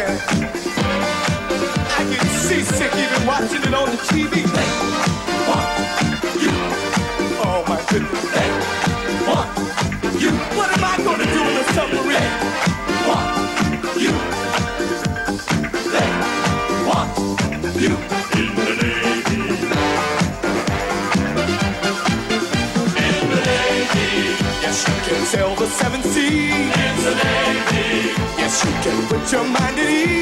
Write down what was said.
I get seasick even watching it on the TV. They want you. Oh my goodness. They want you. What am I gonna do in the submarine? They want you. They want you. In the Navy. In the Navy. Yes, you can sail the seven seas. In the Navy. Yes, you can put your mind at ease.